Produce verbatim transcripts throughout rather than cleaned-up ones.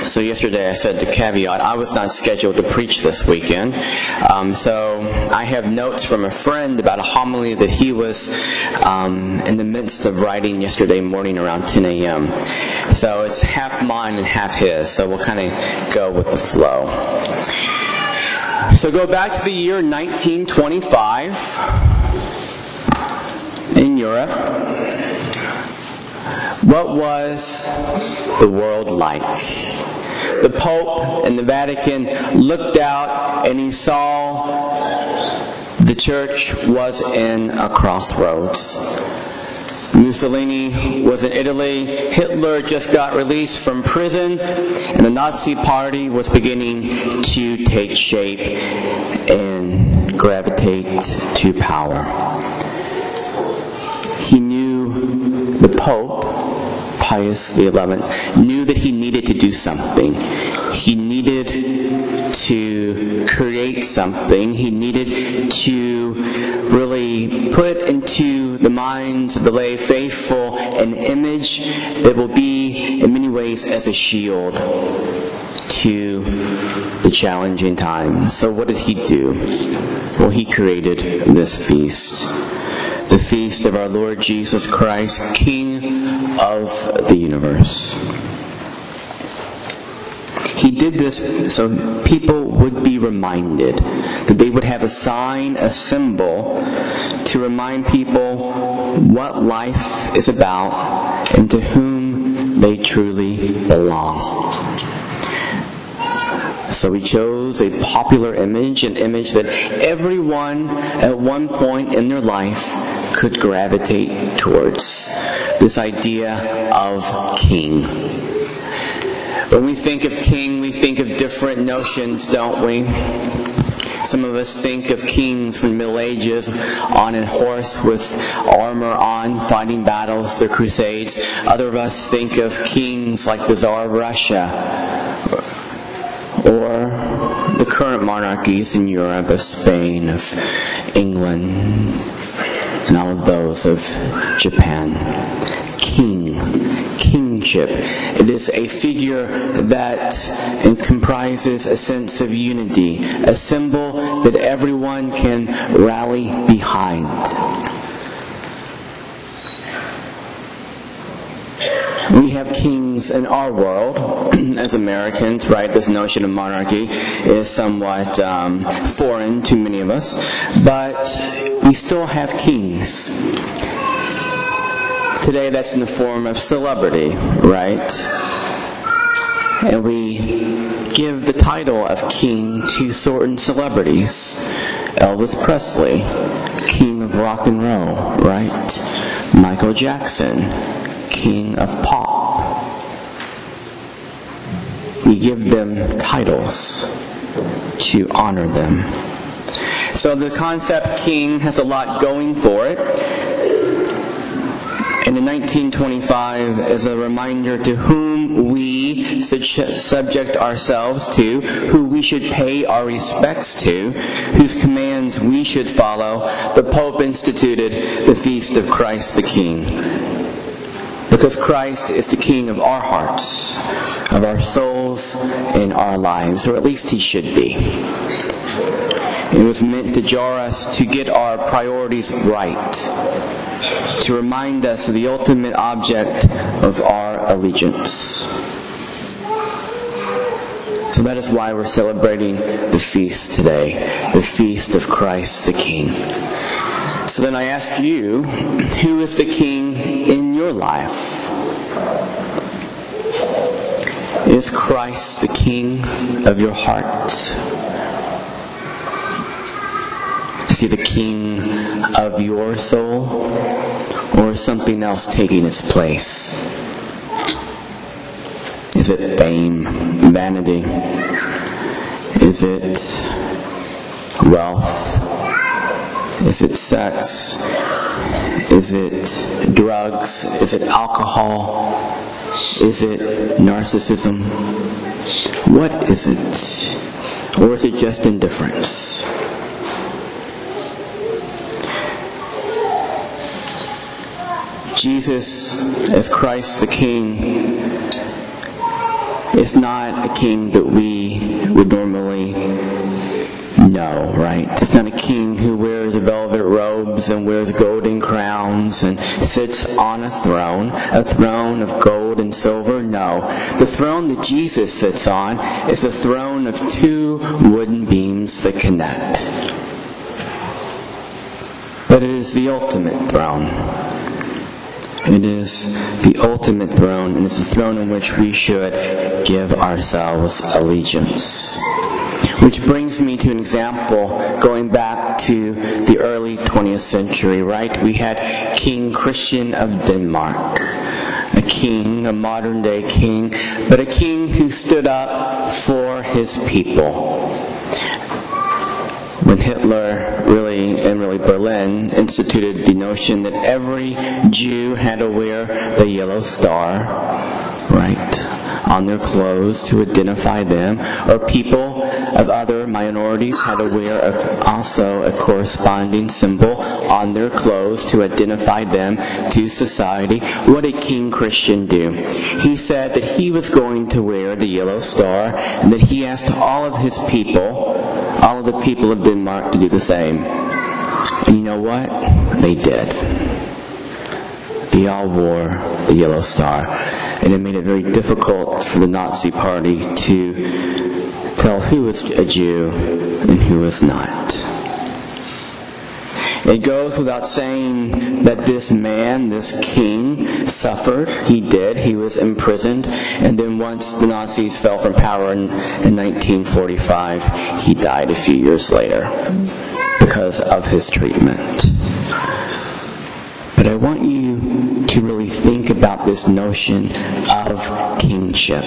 So yesterday I said the caveat, I was not scheduled to preach this weekend. Um, so I have notes from a friend about a homily that he was um, in the midst of writing yesterday morning around ten a.m. So it's half mine and half his. So we'll kind of go with the flow. So go back to the year nineteen twenty-five in Europe. What was the world like? The Pope and the Vatican looked out and he saw the church was in a crossroads. Mussolini was in Italy. Hitler just got released from prison, and the Nazi Party was beginning to take shape and gravitate to power. He knew the Pope, Pius the eleventh, knew that he needed to do something. He needed to create something. He needed to really put into the minds of the lay faithful an image that will be, in many ways, as a shield to the challenging times. So what did he do? Well, he created this feast. The feast of our Lord Jesus Christ, King of the universe. He did this so people would be reminded, that they would have a sign, a symbol, to remind people what life is about and to whom they truly belong. So we chose a popular image, an image that everyone at one point in their life could gravitate towards. This idea of king. When we think of king, we think of different notions, don't we? Some of us think of kings from the Middle Ages on a horse with armor on, fighting battles, the Crusades. Other of us think of kings like the Tsar of Russia, or the current monarchies in Europe, of Spain, of England, and all of those of Japan. King, kingship. It is a figure that comprises a sense of unity, a symbol that everyone can rally behind. We have kings in our world as Americans, right? This notion of monarchy is somewhat um, foreign to many of us, but we still have kings. Today that's in the form of celebrity, right? And we give the title of king to certain celebrities. Elvis Presley, king of rock and roll, right? Michael Jackson, king of pop. We give them titles to honor them. So the concept king has a lot going for it. And in nineteen twenty-five is a reminder to whom we subject ourselves to, who we should pay our respects to, whose commands we should follow. The Pope instituted the Feast of Christ the King. Because Christ is the King of our hearts, of our souls, and our lives, or at least He should be. It was meant to jar us to get our priorities right, to remind us of the ultimate object of our allegiance. So that is why we're celebrating the feast today, the Feast of Christ the King. So then I ask you, who is the King in your life? Is Christ the King of your heart? Is He the King of your soul? Or is something else taking His place? Is it fame, vanity? Is it wealth? Is it sex? Is it drugs? Is it alcohol? Is it narcissism? What is it? Or is it just indifference? Jesus, as Christ the King, is not not a king that we would normally know, right? It's not a king who wears velvet robes and wears golden crowns and sits on a throne, a throne of gold and silver. No. The throne that Jesus sits on is a throne of two wooden beams that connect. But it is the ultimate throne. It is the ultimate throne, and it's the throne on which we should give ourselves allegiance. Which brings me to an example going back to the early twentieth century, right? We had King Christian of Denmark. A king, a modern day king, but a king who stood up for his people. When Hitler really, and really Berlin, instituted the notion that every Jew had to wear the yellow star, right, on their clothes to identify them, or people of other minorities had to wear a, also a corresponding symbol on their clothes to identify them to society. What did King Christian do? He said that he was going to wear the yellow star, and that he asked all of his people, all of the people of Denmark, to do the same. And you know what? They did. They all wore the yellow star. And it made it very difficult for the Nazi Party to tell who was a Jew and who was not. It goes without saying that this man, this king, suffered. He did. He was imprisoned. And then once the Nazis fell from power in, in nineteen forty-five, he died a few years later because of his treatment. But I want you to really think about this notion of kingship.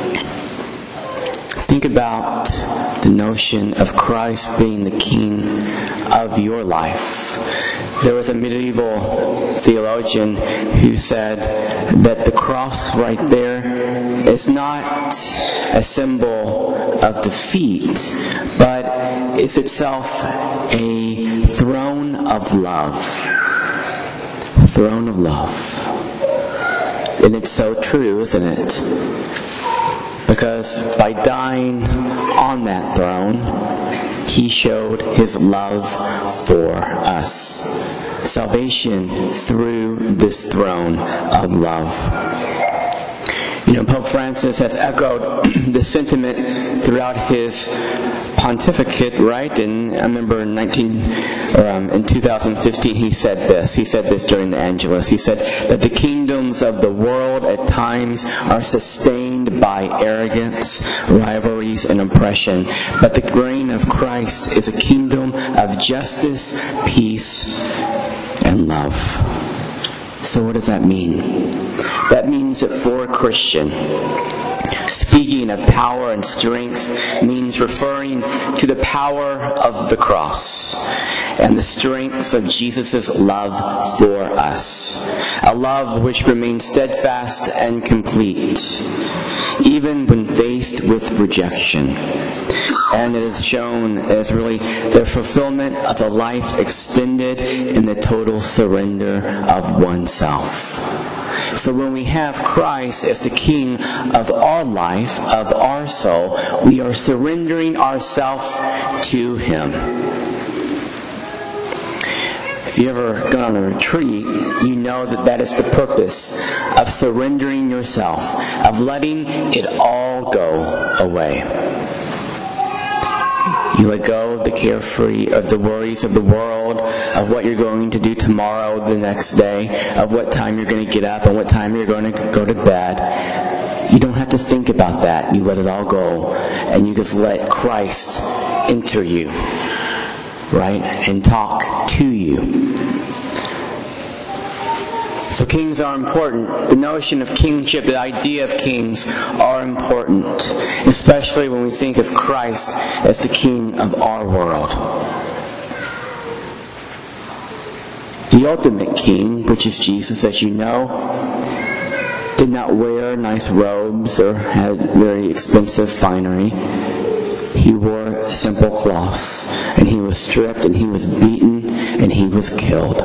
Think about the notion of Christ being the king of your life. There was a medieval theologian who said that the cross right there is not a symbol of defeat, but is itself a throne of love. Throne of love. And it's so true, isn't it? Because by dying on that throne, he showed his love for us. Salvation through this throne of love. You know, Pope Francis has echoed this sentiment throughout his pontificate, right? And I remember in nineteen or um, in two thousand fifteen, he said this. He said this during the Angelus. He said that the kingdoms of the world at times are sustained by arrogance, rivalries, and oppression, but the reign of Christ is a kingdom of justice, peace, and love. So what does that mean? That means that for a Christian, speaking of power and strength means referring to the power of the cross and the strength of Jesus' love for us. A love which remains steadfast and complete, even when faced with rejection. And it is shown as really the fulfillment of the life extended in the total surrender of oneself. So when we have Christ as the King of our life, of our soul, we are surrendering ourselves to Him. If you ever gone on a retreat, you know that that is the purpose of surrendering yourself, of letting it all go away. You let go of the carefree, of the worries of the world, of what you're going to do tomorrow, the next day, of what time you're going to get up and what time you're going to go to bed. You don't have to think about that. You let it all go. And you just let Christ enter you, right? And talk to you. So kings are important. The notion of kingship, the idea of kings are important, especially when we think of Christ as the King of our world. The ultimate king, which is Jesus, as you know, did not wear nice robes or had very expensive finery. He wore simple cloths, and he was stripped, and he was beaten, and he was killed.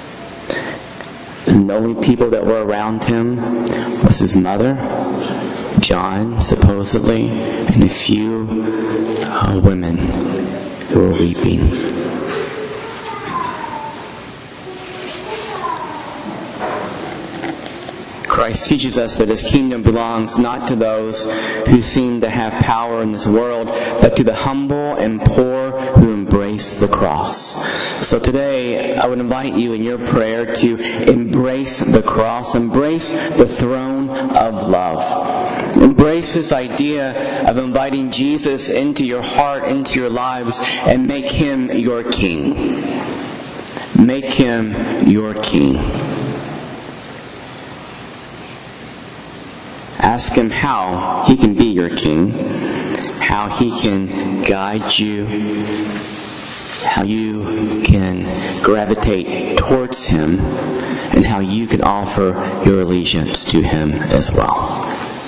And the only people that were around him was his mother, John, supposedly, and a few uh, women who were weeping. Christ teaches us that His kingdom belongs not to those who seem to have power in this world, but to the humble and poor who embrace the cross. So today, I would invite you in your prayer to embrace the cross, embrace the throne of love. Embrace this idea of inviting Jesus into your heart, into your lives, and make Him your King. Make Him your King. Ask Him how He can be your King, how He can guide you, how you can gravitate towards Him, and how you can offer your allegiance to Him as well.